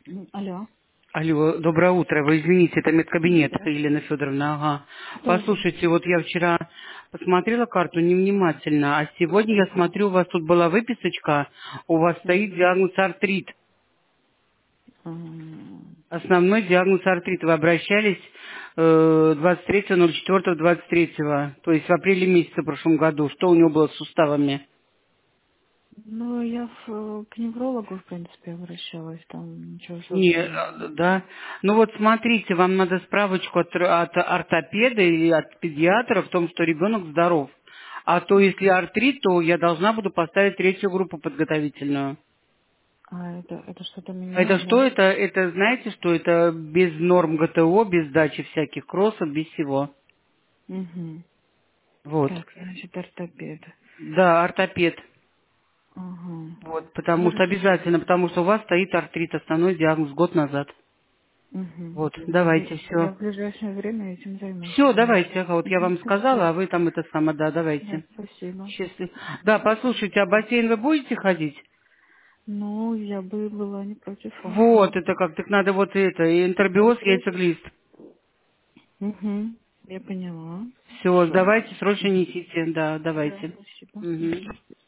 Алло. Алло, доброе утро. Вы извините, это медкабинет, Да. Елена Федоровна. Ага. Да. Послушайте, вот я вчера посмотрела карту невнимательно, а сегодня я Ага. смотрю, у вас тут была выписочка, у вас стоит Мгм. диагноз артрит. М, Основной диагноз артрит. Вы обращались 23.04.23, то есть в апреле месяце в прошлом году. Что у него было с суставами? Ну, я к неврологу, в принципе, обращалась, там ничего Не, особенного. да. Ну вот смотрите, вам надо справочку от ортопеда или от педиатра в том, что ребенок здоров. А то если артрит, то я должна буду поставить третью группу подготовительную. А это что-то Это меняет, что? да? Это знаете, что это без норм ГТО, без дачи всяких кроссов, без всего. Угу. Вот. Так, значит, ортопед. Да, ортопед. Ага. Вот, потому что Хорошо. обязательно, потому что у вас стоит артрит, основной диагноз год назад. Угу. Вот, давайте, Я все. в ближайшее время этим займусь, Все, конечно. давайте, ага, вот я Угу. вам сказала, Спасибо. а вы там это самое, да, Да, давайте. спасибо. Счастливо. Да, послушайте, а бассейн вы будете ходить? Ну, я бы была не против. Ага. Вот, это как, так надо вот это, и интербиоз, Смотреть. яйцеглист. Угу. Я поняла. Все, Все. давайте, срочно несите, да, Да, давайте. спасибо. Мгм. Мгм.